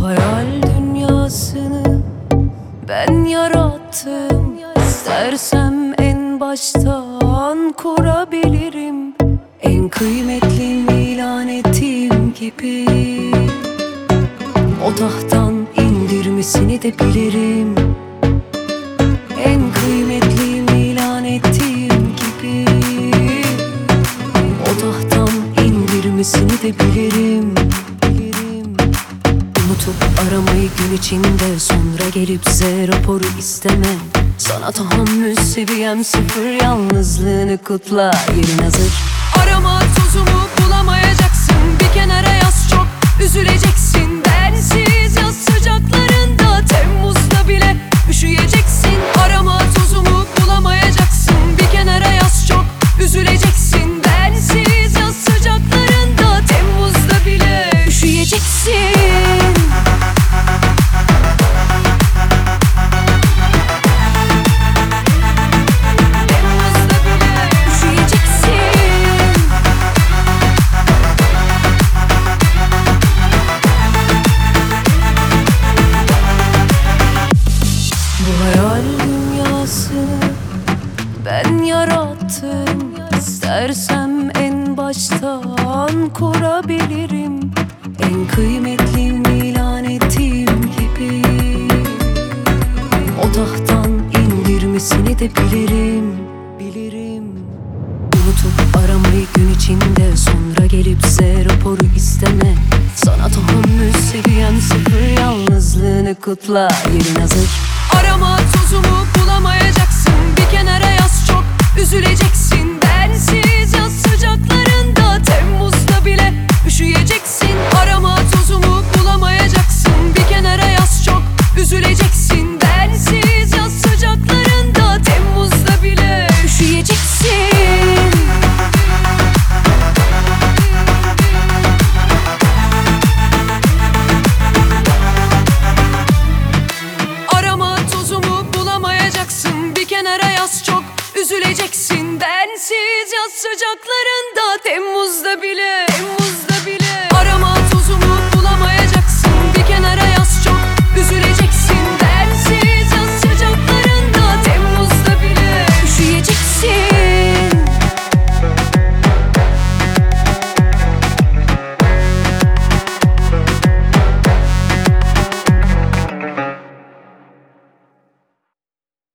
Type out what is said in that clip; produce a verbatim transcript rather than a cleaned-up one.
Bu hayal dünyasını ben yarattım. İstersem en baştan kurabilirim. En kıymetlim ilan ettiğim gibi. O tahttan indirmesini de bilirim. En kıymetlim ilan ettiğim gibi. O tahttan indirmesini de bilirim. Bilirim. Unutup aramayı gün içinde, sonra gelip Z raporu isteme. Sana tahammül seviyem sıfır, yalnızlığını kutla, yerin hazır. Arama tozumu bulamayacaksın, bir kenara yaz, çok üzüleceksin. Bensiz yaz sıcaklarında, Temmuz'da bile üşüyeceksin. Arama tozumu bulamayacaksın, bir kenara yaz, çok üzüleceksin. Bensiz yaz sıcaklarında, Temmuz'da bile üşüyeceksin. Ben yarattım. İstersem en baştan kurabilirim. En kıymetlim ilan ettiğim gibi. O tahttan indirmesini de bilirim. Bilirim. Unutup aramayı gün içinde, sonra gelip Z raporu isteme. Sana tahammül seviyem sıfır, yalnızlığını kutla, yerin hazır. Arama tozumu bulamayacaksın, bir kenara yaz, çok üzüleceksin. Bensiz yaz sıcaklarında, Temmuz'da bile üşüyeceksin. Arama tozumu bulamayacaksın, bir kenara yaz, çok üzüleceksin. Bensiz yaz sıcaklarında, Temmuz'da bile üşüyeceksin. Üzüleceksin. Bensiz yaz sıcaklarında, Temmuz'da bile Temmuz'da